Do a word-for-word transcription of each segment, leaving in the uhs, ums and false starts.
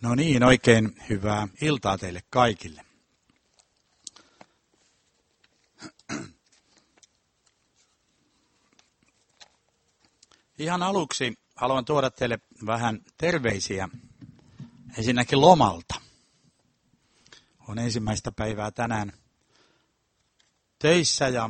No niin, oikein hyvää iltaa teille kaikille. Ihan aluksi haluan tuoda teille vähän terveisiä ensinnäkin lomalta. On ensimmäistä päivää tänään töissä ja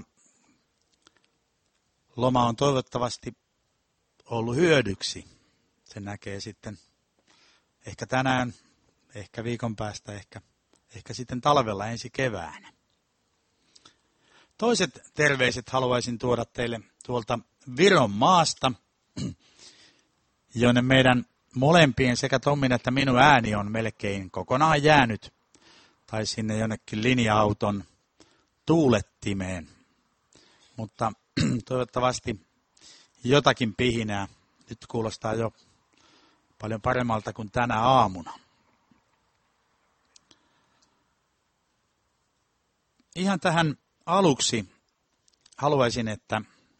loma on toivottavasti ollut hyödyksi. Sen näkee sitten ehkä tänään, ehkä viikon päästä, ehkä, ehkä sitten talvella ensi keväänä. Toiset terveiset haluaisin tuoda teille tuolta Viron maasta, jonne meidän molempien sekä Tommin että minun ääni on melkein kokonaan jäänyt, tai sinne jonnekin linja-auton tuulettimeen. Mutta toivottavasti jotakin pihinää. Nyt kuulostaa jo paljon paremmalta kuin tänä aamuna. Ihan tähän aluksi haluaisin, että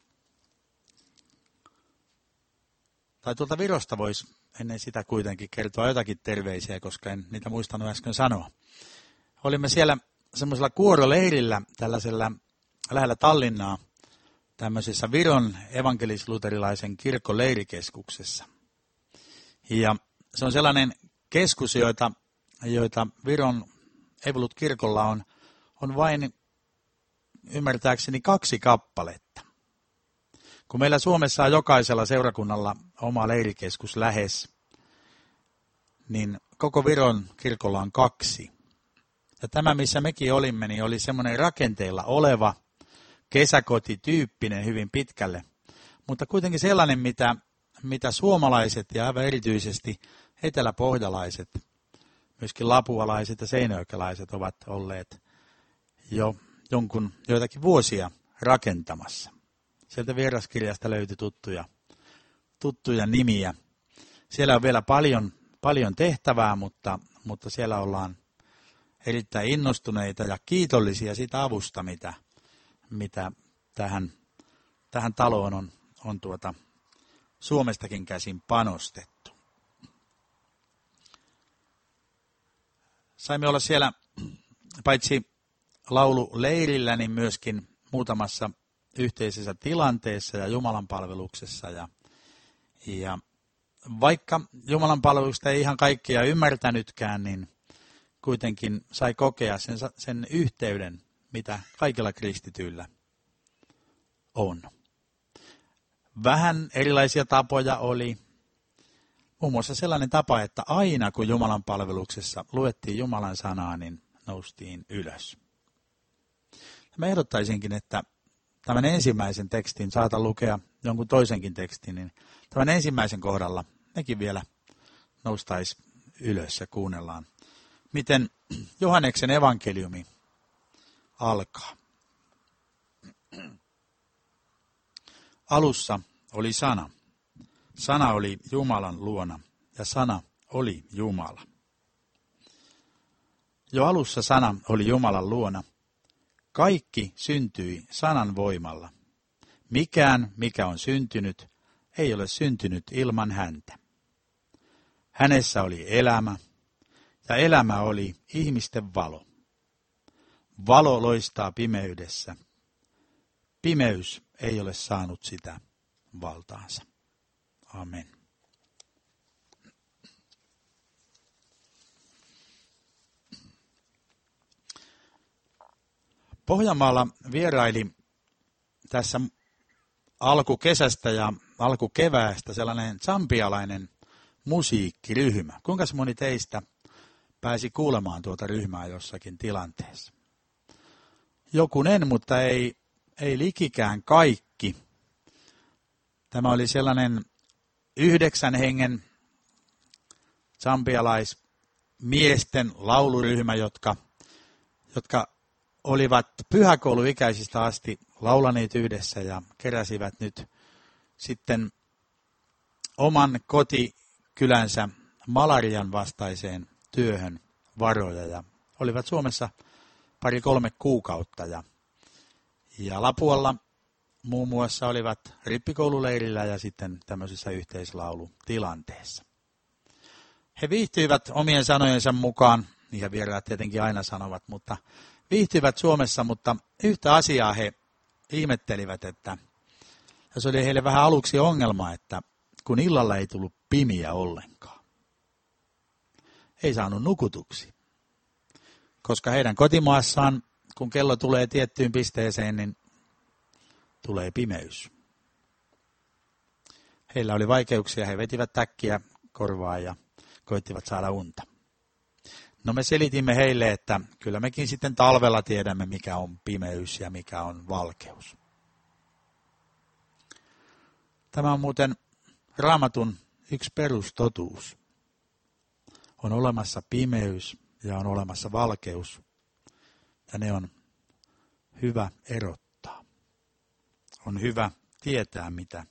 tai tuolta Virosta voisi ennen sitä kuitenkin kertoa jotakin terveisiä, koska en niitä muistanut äsken sanoa. Olimme siellä semmoisella kuoroleirillä tällaisella lähellä Tallinnaa, tämmöisessä Viron evankelis-luterilaisen kirkon leirikeskuksessa. Ja se on sellainen keskus, joita, joita Viron Evolut-kirkolla on, on vain ymmärtääkseni kaksi kappaletta. Kun meillä Suomessa on jokaisella seurakunnalla oma leirikeskus lähes, niin koko Viron kirkolla on kaksi. Ja tämä, missä mekin olimme, niin oli semmoinen rakenteilla oleva, kesäkotityyppinen hyvin pitkälle, mutta kuitenkin sellainen, mitä, mitä suomalaiset ja aivan erityisesti eteläpohjalaiset, myöskin lapualaiset ja seinäjokelaiset ovat olleet jo jonkun joitakin vuosia rakentamassa. Sieltä vieraskirjasta löytyi tuttuja, tuttuja nimiä. Siellä on vielä paljon, paljon tehtävää, mutta, mutta siellä ollaan erittäin innostuneita ja kiitollisia siitä avusta, mitä, mitä tähän, tähän taloon on, on tuota Suomestakin käsin panostettu. Saimme olla siellä paitsi laululeirillä, niin myöskin muutamassa yhteisessä tilanteessa ja Jumalan palveluksessa. Ja, ja vaikka Jumalan palveluksesta ei ihan kaikkia ymmärtänytkään, niin kuitenkin sai kokea sen, sen yhteyden, mitä kaikilla kristityillä on. Vähän erilaisia tapoja oli. Muun muassa sellainen tapa, että aina kun Jumalan palveluksessa luettiin Jumalan sanaa, niin noustiin ylös. Mä ehdottaisinkin, että tämän ensimmäisen tekstin, saatan lukea jonkun toisenkin tekstin, niin tämän ensimmäisen kohdalla mekin vielä noustaisi ylös ja kuunnellaan, miten Johanneksen evankeliumi alkaa. Alussa oli sana. Sana oli Jumalan luona ja sana oli Jumala. Jo alussa sana oli Jumalan luona. Kaikki syntyi sanan voimalla. Mikään, mikä on syntynyt, ei ole syntynyt ilman häntä. Hänessä oli elämä, ja elämä oli ihmisten valo. Valo loistaa pimeydessä. Pimeys ei ole saanut sitä valtaansa. Amen. Pohjanmaalla vieraili tässä alkukesästä ja alkukeväästä sellainen zambialainen musiikkiryhmä. Kuinka moni teistä pääsi kuulemaan tuota ryhmää jossakin tilanteessa? Jokunen, mutta ei, ei likikään kaikki. Tämä oli sellainen yhdeksän hengen zambialaismiesten lauluryhmä, jotka, jotka olivat pyhäkouluikäisistä asti laulaneet yhdessä ja keräsivät nyt sitten oman kotikylänsä malarian vastaiseen työhön varoja ja olivat Suomessa pari kolme kuukautta ja, ja Lapualla muun muassa olivat rippikoululeirillä ja sitten tämmöisessä yhteislaulutilanteessa. He viihtyivät omien sanojensa mukaan, niin he vieraat tietenkin aina sanovat, mutta viihtyivät Suomessa, mutta yhtä asiaa he ihmettelivät, että ja se oli heille vähän aluksi ongelma, että kun illalla ei tullut pimiä ollenkaan. Ei saanut nukutuksi, koska heidän kotimaassaan, kun kello tulee tiettyyn pisteeseen, niin tulee pimeys. Heillä oli vaikeuksia, he vetivät täkkiä korvaan ja koittivat saada unta. No me selitimme heille, että kyllä mekin sitten talvella tiedämme, mikä on pimeys ja mikä on valkeus. Tämä on muuten Raamatun yksi perustotuus. On olemassa pimeys ja on olemassa valkeus, ja ne on hyvä erottaa. On hyvä tietää, mitä,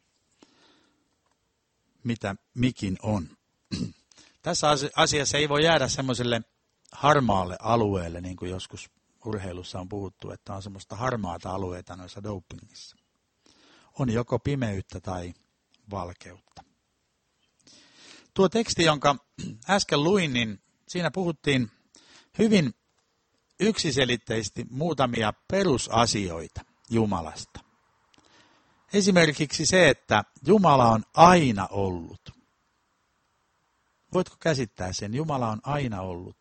mitä mikin on. Tässä asiassa ei voi jäädä semmoiselle harmaalle alueelle, niin kuin joskus urheilussa on puhuttu, että on semmoista harmaata alueita noissa dopingissa. On joko pimeyttä tai valkeutta. Tuo teksti, jonka äsken luin, niin siinä puhuttiin hyvin yksiselitteisesti muutamia perusasioita Jumalasta. Esimerkiksi se, että Jumala on aina ollut. Voitko käsittää sen? Jumala on aina ollut.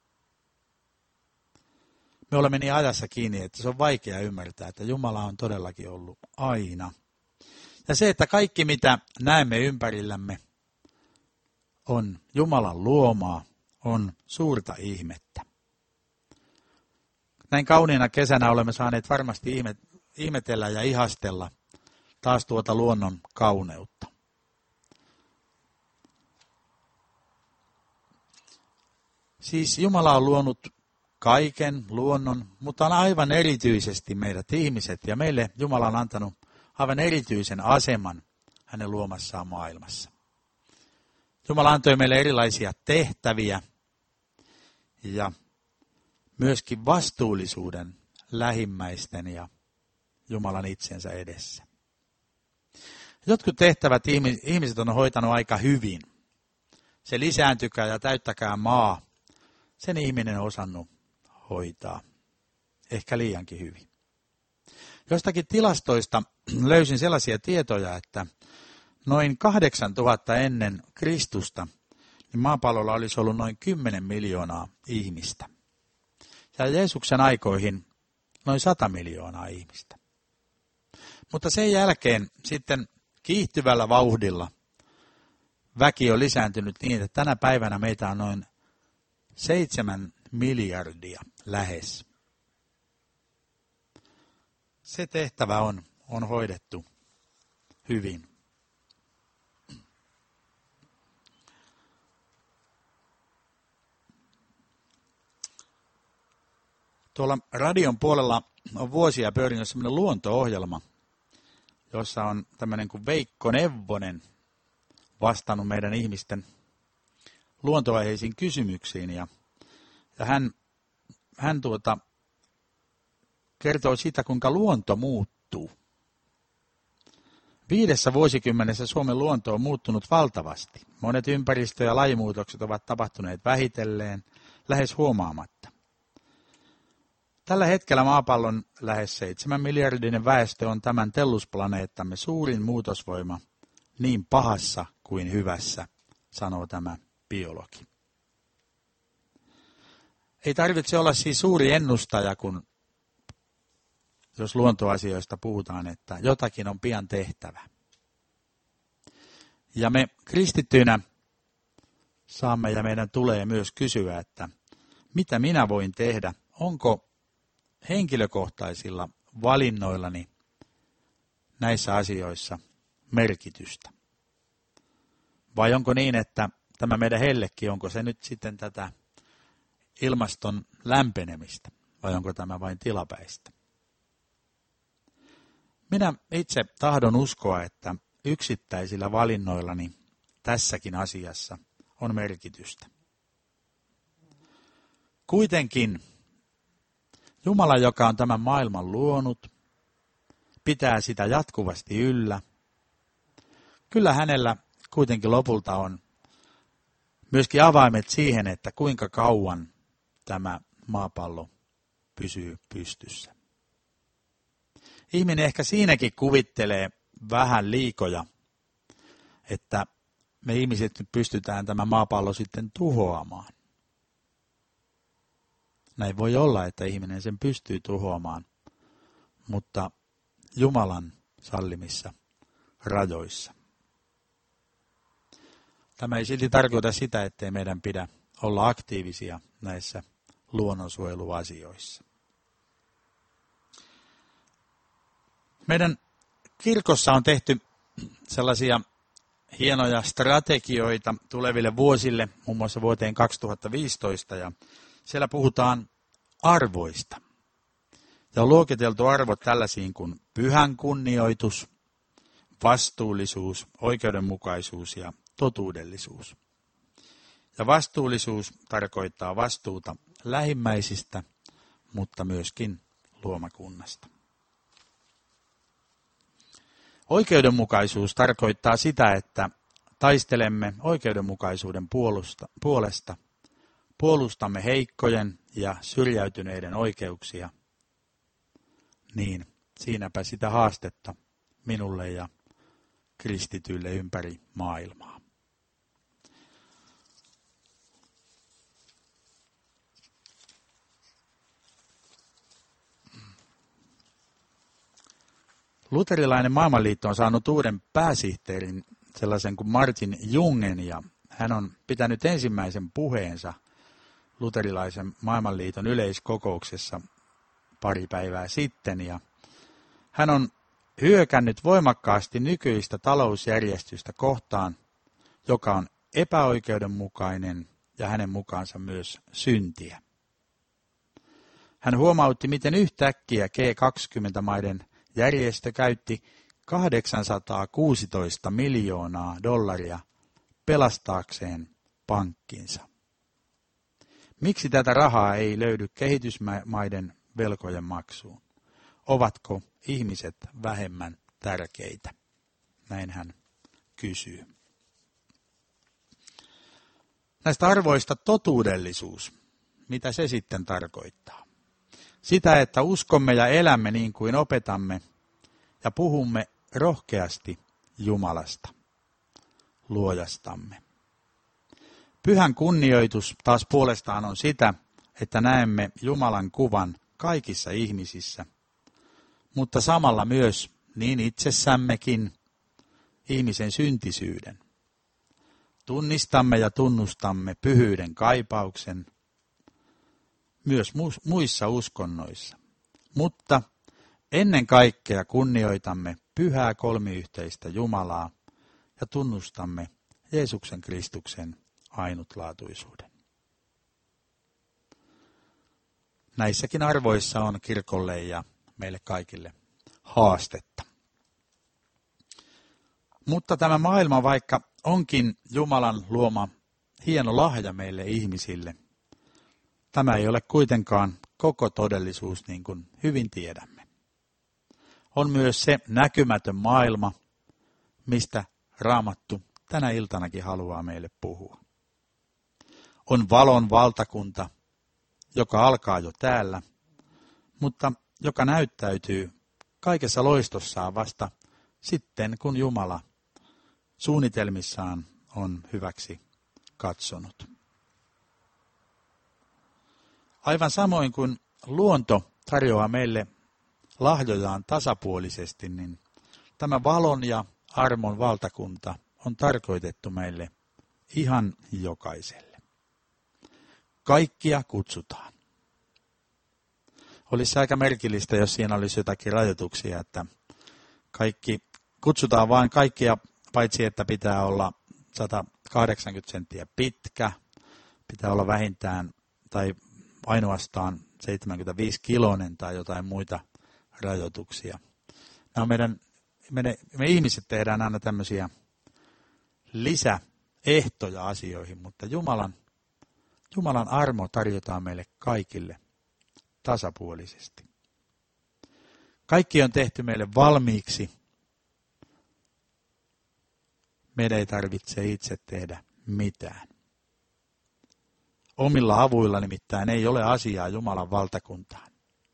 Me olemme niin ajassa kiinni, että se on vaikea ymmärtää, että Jumala on todellakin ollut aina. Ja se, että kaikki mitä näemme ympärillämme on Jumalan luomaa, on suurta ihmettä. Näin kauniina kesänä olemme saaneet varmasti ihmetellä ja ihastella taas tuota luonnon kauneutta. Siis Jumala on luonut kaiken luonnon, mutta on aivan erityisesti meidät ihmiset, ja meille Jumala on antanut aivan erityisen aseman hänen luomassaan maailmassa. Jumala antoi meille erilaisia tehtäviä ja myöskin vastuullisuuden lähimmäisten ja Jumalan itsensä edessä. Jotkut tehtävät ihmiset on hoitanut aika hyvin. Se lisääntykää ja täyttäkää maa. Sen ihminen on osannut hoitaa. Ehkä liiankin hyvin. Jostakin tilastoista löysin sellaisia tietoja, että noin kahdeksantuhatta ennen Kristusta niin maapallolla olisi ollut noin kymmenen miljoonaa ihmistä. Ja Jeesuksen aikoihin noin sata miljoonaa ihmistä. Mutta sen jälkeen sitten kiihtyvällä vauhdilla väki on lisääntynyt niin, että tänä päivänä meitä on noin seitsemän miljardia lähes. Se tehtävä on, on hoidettu hyvin. Tuolla radion puolella on vuosia pyörinyt sellainen luonto-ohjelma, jossa on tämmöinen kuin Veikko Neuvonen vastannut meidän ihmisten luontoaiheisiin kysymyksiin. Ja, ja hän, hän tuota, kertoo siitä, kuinka luonto muuttuu. Viidessä vuosikymmenessä Suomen luonto on muuttunut valtavasti. Monet ympäristö- ja lajimuutokset ovat tapahtuneet vähitelleen, lähes huomaamatta. Tällä hetkellä maapallon lähes seitsemän miljardinen väestö on tämän tellusplaneettamme suurin muutosvoima niin pahassa kuin hyvässä, sanoo tämä biologi. Ei tarvitse olla siis suuri ennustaja, kun jos luontoasioista puhutaan, että jotakin on pian tehtävä. Ja me kristittyinä saamme ja meidän tulee myös kysyä, että mitä minä voin tehdä, onko henkilökohtaisilla valinnoillani näissä asioissa merkitystä? Vai onko niin, että tämä meidän hellekin, onko se nyt sitten tätä ilmaston lämpenemistä, vai onko tämä vain tilapäistä? Minä itse tahdon uskoa, että yksittäisillä valinnoillani tässäkin asiassa on merkitystä. Kuitenkin Jumala, joka on tämän maailman luonut, pitää sitä jatkuvasti yllä. Kyllä hänellä kuitenkin lopulta on myöskin avaimet siihen, että kuinka kauan tämä maapallo pysyy pystyssä. Ihminen ehkä siinäkin kuvittelee vähän liikoja, että me ihmiset nyt pystytään tämä maapallo sitten tuhoamaan. Näin voi olla, että ihminen sen pystyy tuhoamaan, mutta Jumalan sallimissa rajoissa. Tämä ei silti tarkoita sitä, ettei meidän pidä olla aktiivisia näissä luonnonsuojeluasioissa. Meidän kirkossa on tehty sellaisia hienoja strategioita tuleville vuosille, muun muassa vuoteen kaksituhattaviisitoista, ja siellä puhutaan arvoista. Ja on luokiteltu arvot tällaisiin kuin pyhän kunnioitus, vastuullisuus, oikeudenmukaisuus ja totuudellisuus. Ja vastuullisuus tarkoittaa vastuuta lähimmäisistä, mutta myöskin luomakunnasta. Oikeudenmukaisuus tarkoittaa sitä, että taistelemme oikeudenmukaisuuden puolusta, puolesta, puolustamme heikkojen ja syrjäytyneiden oikeuksia, niin siinäpä sitä haastetta minulle ja kristityille ympäri maailmaa. Luterilainen maailmanliitto on saanut uuden pääsihteerin, sellaisen kuin Martin Jungen, ja hän on pitänyt ensimmäisen puheensa luterilaisen maailmanliiton yleiskokouksessa pari päivää sitten, ja hän on hyökännyt voimakkaasti nykyistä talousjärjestystä kohtaan, joka on epäoikeudenmukainen ja hänen mukaansa myös syntiä. Hän huomautti, miten yhtäkkiä G kaksikymmentä-maiden järjestö käytti kahdeksansataakuusitoista miljoonaa dollaria pelastaakseen pankkinsa. Miksi tätä rahaa ei löydy kehitysmaiden velkojen maksuun? Ovatko ihmiset vähemmän tärkeitä? Näin hän kysyy. Näistä arvoista totuudellisuus. Mitä se sitten tarkoittaa? Sitä, että uskomme ja elämme niin kuin opetamme ja puhumme rohkeasti Jumalasta, luojastamme. Pyhän kunnioitus taas puolestaan on sitä, että näemme Jumalan kuvan kaikissa ihmisissä, mutta samalla myös niin itsessämmekin ihmisen syntisyyden. Tunnistamme ja tunnustamme pyhyyden kaipauksen myös muissa uskonnoissa, mutta ennen kaikkea kunnioitamme pyhää kolmiyhteistä Jumalaa ja tunnustamme Jeesuksen Kristuksen ainutlaatuisuuden. Näissäkin arvoissa on kirkolle ja meille kaikille haastetta. Mutta tämä maailma, vaikka onkin Jumalan luoma hieno lahja meille ihmisille, tämä ei ole kuitenkaan koko todellisuus, niin kuin hyvin tiedämme. On myös se näkymätön maailma, mistä Raamattu tänä iltanakin haluaa meille puhua. On valon valtakunta, joka alkaa jo täällä, mutta joka näyttäytyy kaikessa loistossaan vasta sitten, kun Jumala suunnitelmissaan on hyväksi katsonut. Aivan samoin kuin luonto tarjoaa meille lahjojaan tasapuolisesti, niin tämä valon ja armon valtakunta on tarkoitettu meille ihan jokaiselle. Kaikkia kutsutaan. Olisi aika merkillistä, jos siinä olisi jotakin rajoituksia, että kaikki kutsutaan vain kaikkia, paitsi että pitää olla sata kahdeksankymmentä senttiä pitkä, pitää olla vähintään tai ainoastaan seitsemänkymmentäviisi kiloinen tai jotain muita rajoituksia. Nämä meidän, me, me ihmiset tehdään aina tämmöisiä lisäehtoja asioihin, mutta Jumalan, Jumalan armo tarjotaan meille kaikille tasapuolisesti. Kaikki on tehty meille valmiiksi. Meidän ei tarvitse itse tehdä mitään. Omilla avuilla nimittäin ei ole asiaa Jumalan valtakuntaan.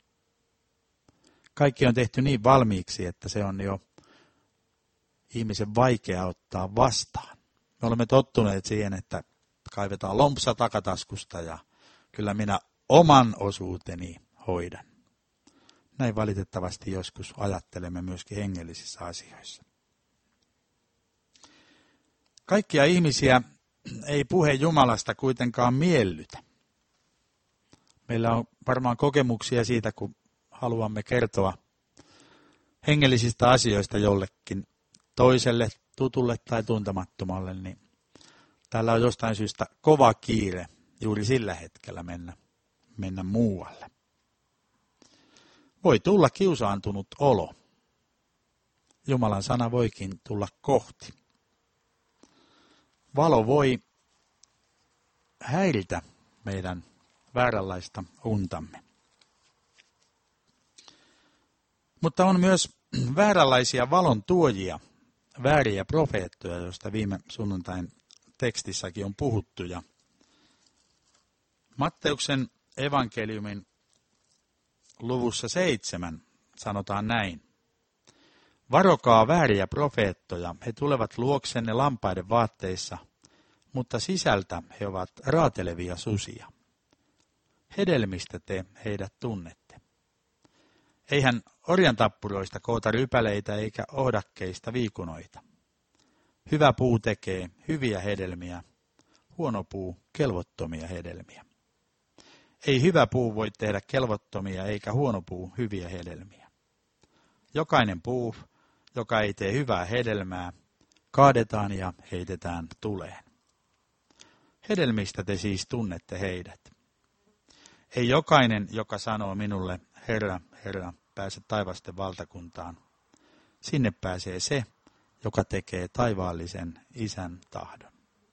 Kaikki on tehty niin valmiiksi, että se on jo ihmisen vaikea ottaa vastaan. Me olemme tottuneet siihen, että kaivetaan lompsa takataskusta ja kyllä minä oman osuuteni hoidan. Näin valitettavasti joskus ajattelemme myöskin hengellisissä asioissa. Kaikkia ihmisiä ei puhe Jumalasta kuitenkaan miellytä. Meillä on varmaan kokemuksia siitä, kun haluamme kertoa hengellisistä asioista jollekin toiselle, tutulle tai tuntemattomalle, niin täällä on jostain syystä kova kiire juuri sillä hetkellä mennä, mennä muualle. Voi tulla kiusaantunut olo. Jumalan sana voikin tulla kohti. Valo voi häiritä meidän vääränlaista untamme. Mutta on myös vääränlaisia valon tuojia, vääriä profeettoja, joista viime sunnuntain tekstissäkin on puhuttu. Ja Matteuksen evankeliumin luvussa seitsemän sanotaan näin. Varokaa vääriä profeettoja, he tulevat luoksenne lampaiden vaatteissa, mutta sisältä he ovat raatelevia susia. Hedelmistä te heidät tunnette. Eihän orjantappuroista koota rypäleitä eikä ohdakkeista viikunoita. Hyvä puu tekee hyviä hedelmiä, huono puu kelvottomia hedelmiä. Ei hyvä puu voi tehdä kelvottomia eikä huono puu hyviä hedelmiä. Jokainen puu, joka ei tee hyvää hedelmää, kaadetaan ja heitetään tuleen. Hedelmistä te siis tunnette heidät. Ei jokainen, joka sanoo minulle, Herra, Herra, pääse taivasten valtakuntaan. Sinne pääsee se, joka tekee taivaallisen Isän tahdon.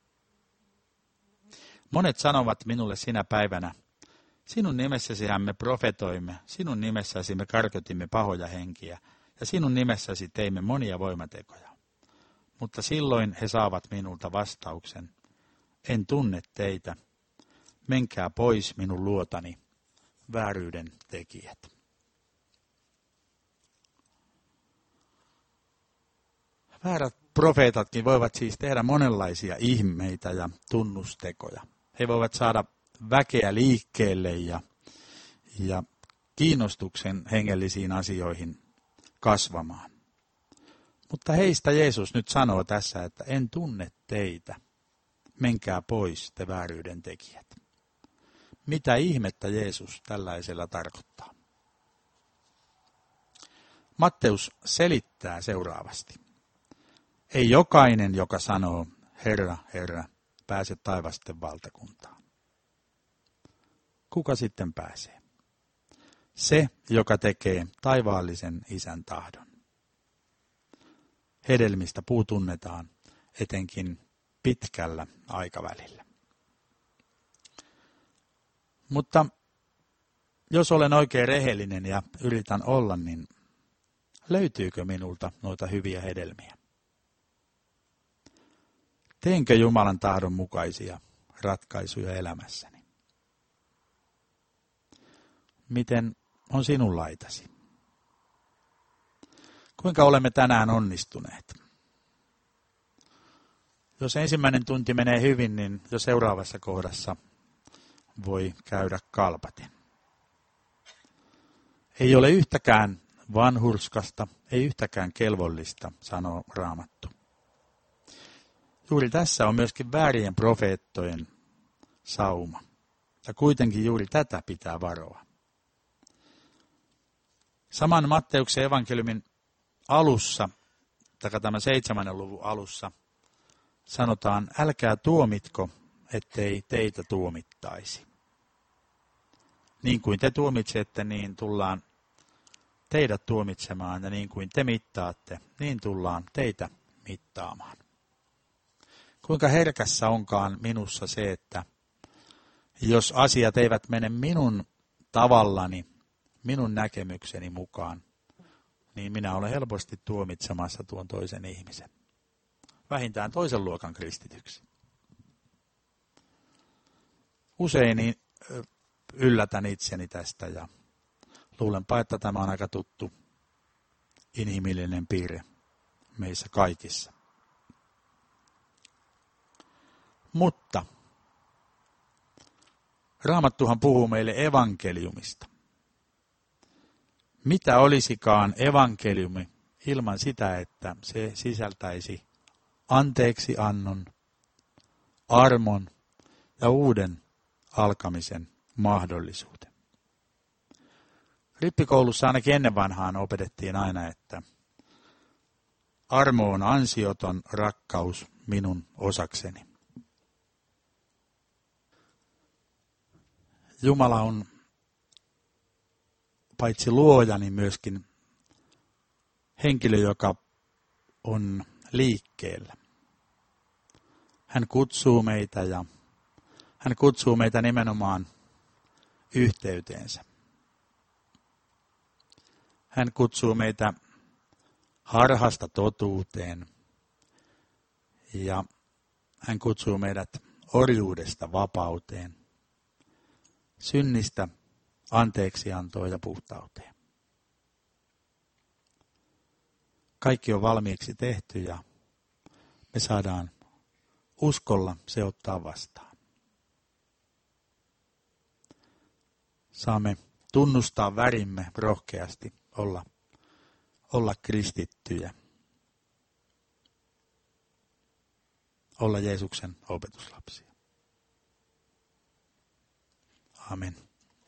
Monet sanovat minulle sinä päivänä, sinun nimessäsihän me profetoimme, sinun nimessäsi me karkotimme pahoja henkiä, ja sinun nimessäsi teimme monia voimatekoja. Mutta silloin he saavat minulta vastauksen, en tunne teitä, menkää pois minun luotani, vääryyden tekijät. Väärät profeetatkin voivat siis tehdä monenlaisia ihmeitä ja tunnustekoja. He voivat saada väkeä liikkeelle ja, ja kiinnostuksen hengellisiin asioihin kasvamaan. Mutta heistä Jeesus nyt sanoo tässä, että en tunne teitä, menkää pois te vääryyden tekijät. Mitä ihmettä Jeesus tällaisella tarkoittaa? Matteus selittää seuraavasti. Ei jokainen, joka sanoo, Herra, Herra, pääse taivasten valtakuntaan. Kuka sitten pääsee? Se, joka tekee taivaallisen Isän tahdon. Hedelmistä puu tunnetaan etenkin pitkällä aikavälillä. Mutta jos olen oikein rehellinen ja yritän olla, niin löytyykö minulta noita hyviä hedelmiä? Teenkö Jumalan tahdon mukaisia ratkaisuja elämässäni? Miten on sinun laitasi? Kuinka olemme tänään onnistuneet? Jos ensimmäinen tunti menee hyvin, niin jo seuraavassa kohdassa voi käydä kalpaten. Ei ole yhtäkään vanhurskasta, ei yhtäkään kelvollista, sanoo Raamattu. Juuri tässä on myöskin väärien profeettojen sauma. Ja kuitenkin juuri tätä pitää varoa. Saman Matteuksen evankeliumin alussa, tai tämän seitsemännen luvun alussa, sanotaan, älkää tuomitko, ettei teitä tuomittaisi. Niin kuin te tuomitsette, niin tullaan teidät tuomitsemaan, ja niin kuin te mittaatte, niin tullaan teitä mittaamaan. Kuinka herkässä onkaan minussa se, että jos asiat eivät mene minun tavallani, minun näkemykseni mukaan, niin minä olen helposti tuomitsemassa tuon toisen ihmisen. Vähintään toisen luokan kristityksi. usein yllätän itseni tästä ja luulenpa, että tämä on aika tuttu inhimillinen piirre meissä kaikissa. Mutta Raamattuhan puhuu meille evankeliumista. Mitä olisikaan evankeliumi ilman sitä, että se sisältäisi anteeksi annon, armon ja uuden alkamisen mahdollisuuden. Rippikoulussa ainakin ennen vanhaan opetettiin aina, että armo on ansioton rakkaus minun osakseni. Jumala on paitsi luoja, niin myöskin henkilö, joka on liikkeellä. Hän kutsuu meitä ja hän kutsuu meitä nimenomaan yhteyteensä. Hän kutsuu meitä harhasta totuuteen ja hän kutsuu meidät orjuudesta vapauteen, synnistä anteeksiantoon ja puhtauteen. Kaikki on valmiiksi tehty ja me saadaan uskolla se ottaa vastaan. Saamme tunnustaa värimme rohkeasti, olla, olla kristittyjä, olla Jeesuksen opetuslapsia. Amen.